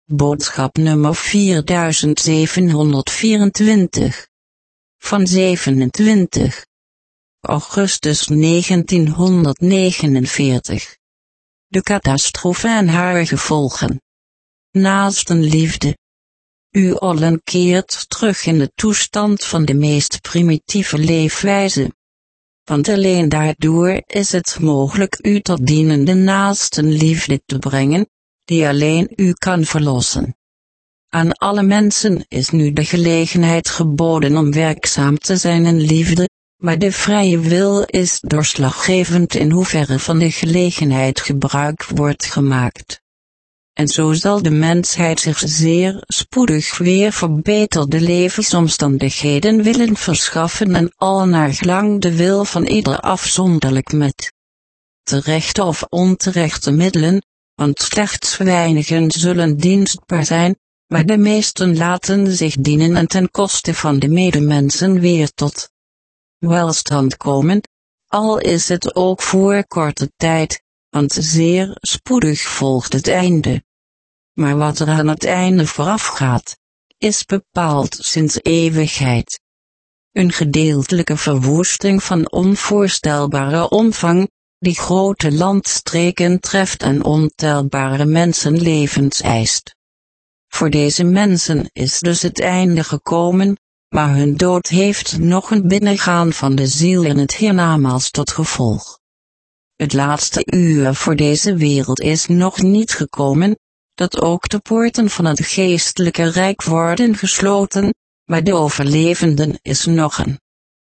Boodschap nummer 4724. Van 27 augustus 1949. De catastrofe en haar gevolgen. Naastenliefde. U allen keert terug in de toestand van de meest primitieve leefwijze. Want alleen daardoor is het mogelijk u tot dienende naastenliefde te brengen, die alleen u kan verlossen. Aan alle mensen is nu de gelegenheid geboden om werkzaam te zijn in liefde, maar de vrije wil is doorslaggevend in hoeverre van de gelegenheid gebruik wordt gemaakt. En zo zal de mensheid zich zeer spoedig weer verbeterde levensomstandigheden willen verschaffen en al naar gelang de wil van ieder afzonderlijk met terechte of onterechte middelen, want slechts weinigen zullen dienstbaar zijn, maar de meesten laten zich dienen en ten koste van de medemensen weer tot welstand komen, al is het ook voor korte tijd, want zeer spoedig volgt het einde. Maar wat er aan het einde voorafgaat, is bepaald sinds eeuwigheid. Een gedeeltelijke verwoesting van onvoorstelbare omvang, die grote landstreken treft en ontelbare mensenlevens eist. Voor deze mensen is dus het einde gekomen, maar hun dood heeft nog een binnengaan van de ziel in het hiernamaals tot gevolg. Het laatste uur voor deze wereld is nog niet gekomen, dat ook de poorten van het geestelijke rijk worden gesloten, maar de overlevenden is nog een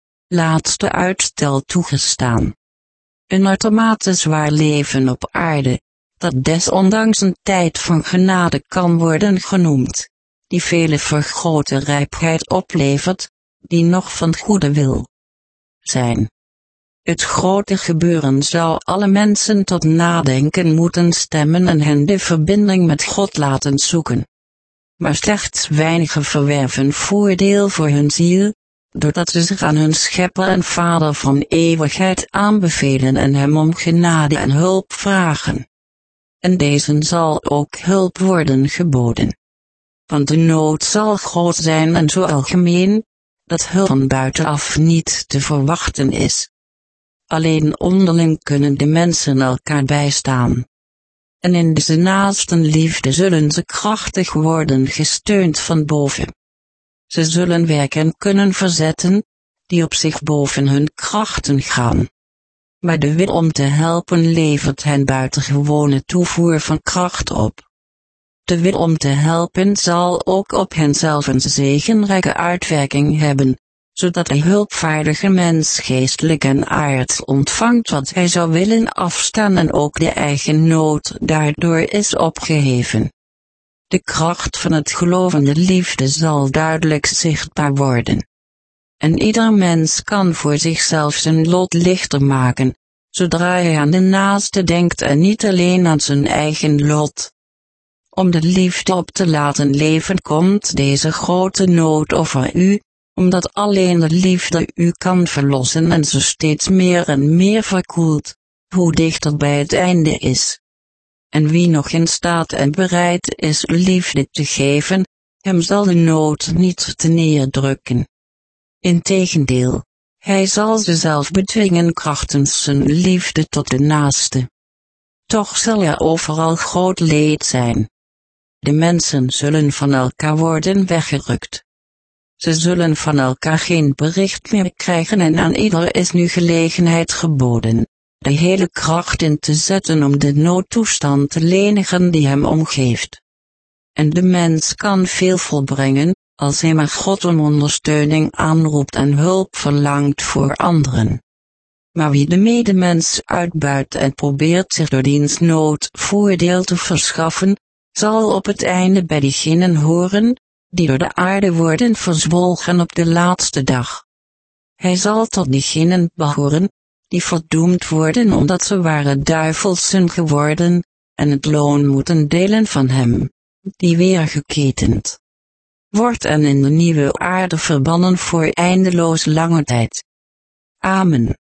laatste uitstel toegestaan. Een uitermate zwaar leven op aarde, dat desondanks een tijd van genade kan worden genoemd, die vele vergrote rijpheid oplevert, die nog van goede wil zijn. Het grote gebeuren zou alle mensen tot nadenken moeten stemmen en hen de verbinding met God laten zoeken. Maar slechts weinigen verwerven voordeel voor hun ziel, doordat ze zich aan hun Schepper en Vader van eeuwigheid aanbevelen en hem om genade en hulp vragen. En deze zal ook hulp worden geboden. Want de nood zal groot zijn en zo algemeen, dat hulp van buitenaf niet te verwachten is. Alleen onderling kunnen de mensen elkaar bijstaan. En in deze naastenliefde zullen ze krachtig worden gesteund van boven. Ze zullen werken kunnen verzetten, die op zich boven hun krachten gaan. Maar de wil om te helpen levert hen buitengewone toevoer van kracht op. De wil om te helpen zal ook op henzelf een zegenrijke uitwerking hebben, zodat de hulpvaardige mens geestelijk en aards ontvangt wat hij zou willen afstaan en ook de eigen nood daardoor is opgeheven. De kracht van het gelovende liefde zal duidelijk zichtbaar worden. En ieder mens kan voor zichzelf zijn lot lichter maken, zodra hij aan de naaste denkt en niet alleen aan zijn eigen lot. Om de liefde op te laten leven komt deze grote nood over u, omdat alleen de liefde u kan verlossen en ze steeds meer en meer verkoelt, hoe dichter bij het einde is. En wie nog in staat en bereid is liefde te geven, hem zal de nood niet te neerdrukken. Integendeel, hij zal ze zelf bedwingen krachtens zijn liefde tot de naaste. Toch zal er overal groot leed zijn. De mensen zullen van elkaar worden weggerukt. Ze zullen van elkaar geen bericht meer krijgen en aan ieder is nu gelegenheid geboden, de hele kracht in te zetten om de noodtoestand te lenigen die hem omgeeft. En de mens kan veel volbrengen, als hij maar God om ondersteuning aanroept en hulp verlangt voor anderen. Maar wie de medemens uitbuit en probeert zich door diens nood voordeel te verschaffen, zal op het einde bij diegenen horen, die door de aarde worden verzwolgen op de laatste dag. Hij zal tot diegenen behoren, die verdoemd worden omdat ze waren duivelsen geworden, en het loon moeten delen van hem, die weer geketend wordt en in de nieuwe aarde verbannen voor eindeloos lange tijd. Amen.